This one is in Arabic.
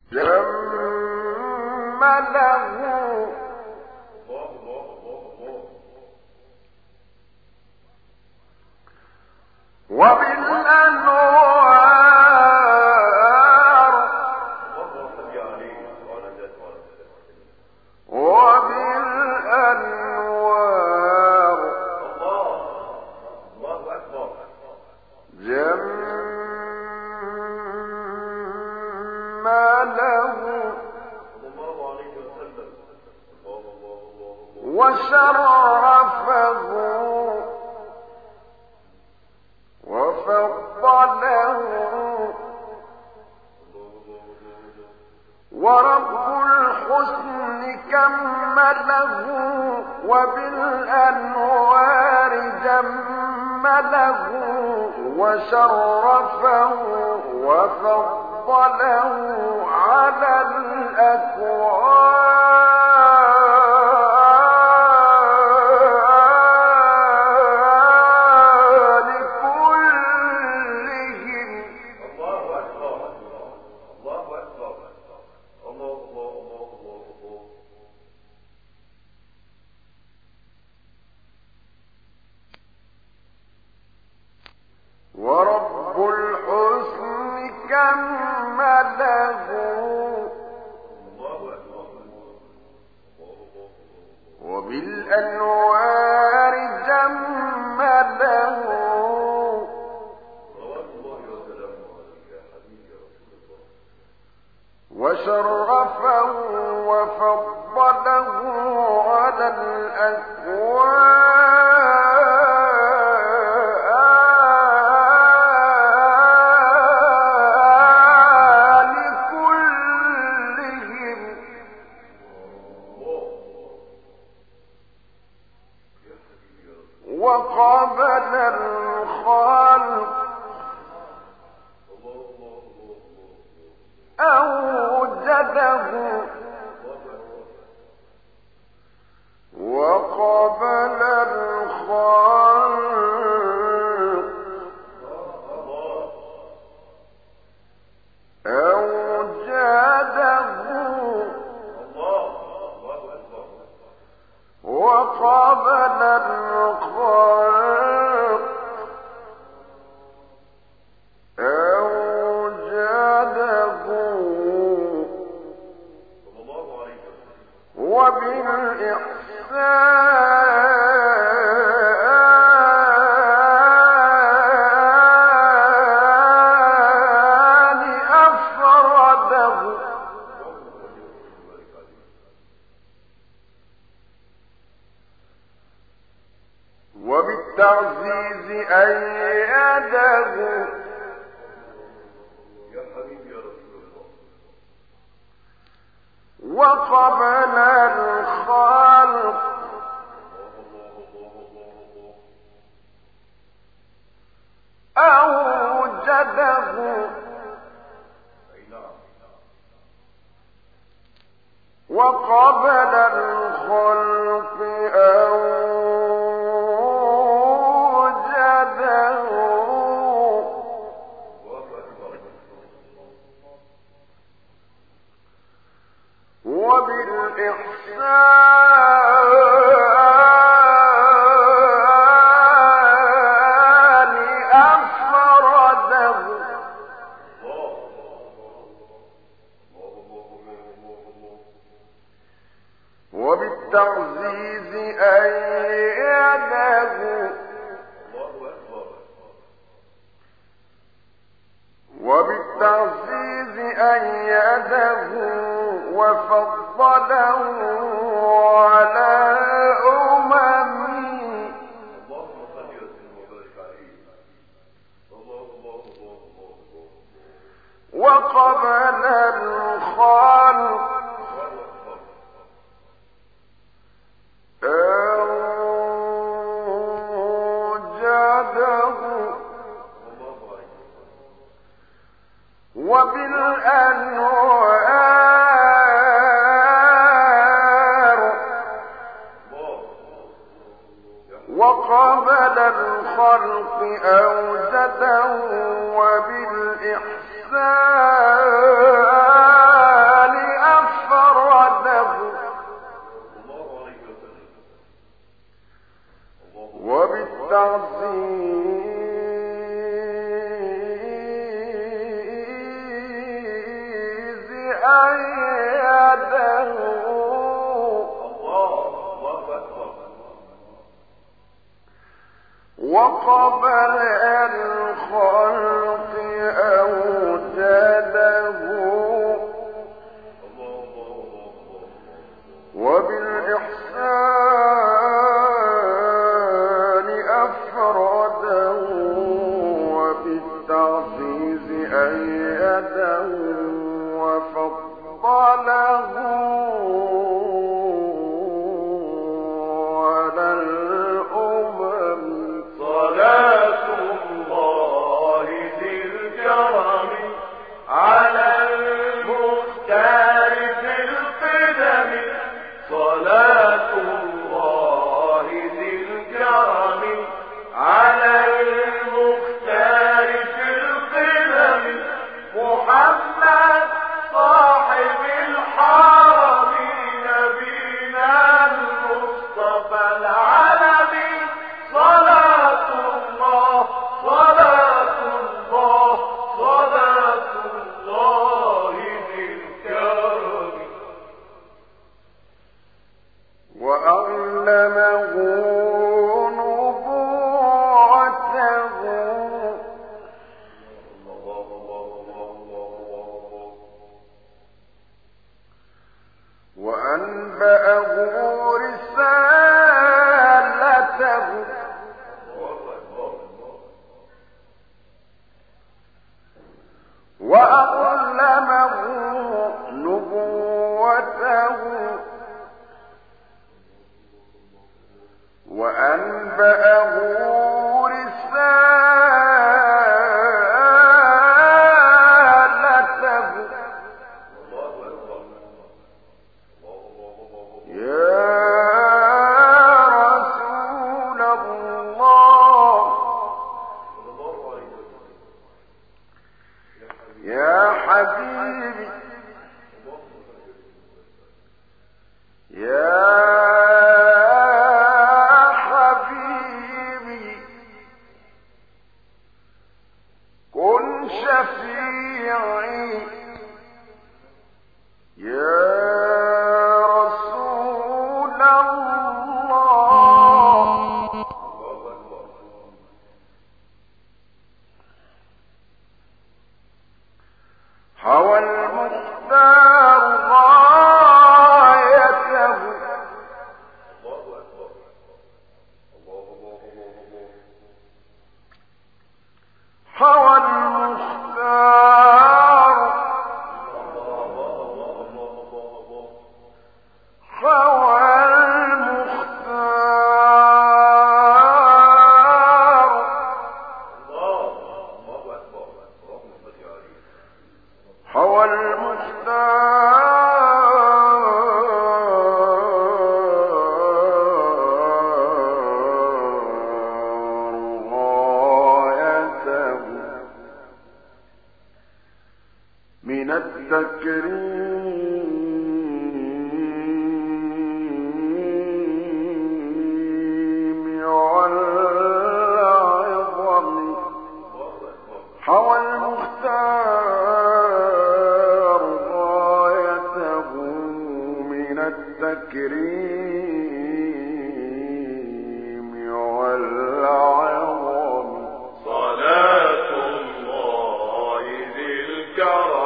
جمله وبالأنوار وبالأنوار جمله وشرفه وفضله ورب الحسن كمله وبالأنوار جمله وشرفه وفضله على الأكوان ورب الحسن كمله وبالأنوار جمله وشرفه وفضله على الأكوان وقبل الخلق أوجده وقبل الخلق أوجده وقبل الخلق أوجده وبالإحسان أفرده وبالتعزيز أيده وقبل الخلق أوجده وقبل الخلق أوجده وبالإحسان أفرده وبالتعزيز أيده وبالتعزيز أيده وفضله على أمم وقبل الخلق أوجده وبالأنوار وقبل الخلق أوجده وبالإحسان أيده وقبل الخلق أوجده وبالإحسان أفرده وبالتعزيز أيده وفضله على الأمم صلاة الله ذي الكرم على المختار في القدم صلاة الله ذي الكرم على المختار في القدم محمد صاحب الحرم نبينا المصطفى العالمي صلاة الله صلاة الله صلاة الله ذي الكرم وأعلمه نبوته وأنبأه رسالته وأعلمه نبوته وأنبأه رسالته يا رسول الله يا حبيبي يا حبيبي كن شفيعي يا رسول الله حوى المختار غايته حوى المختار حوى المختار حوى المختار غايته من التكريم والعظم حوى المختار غايته من التكريم والعظم صلاة الله ذي الكرم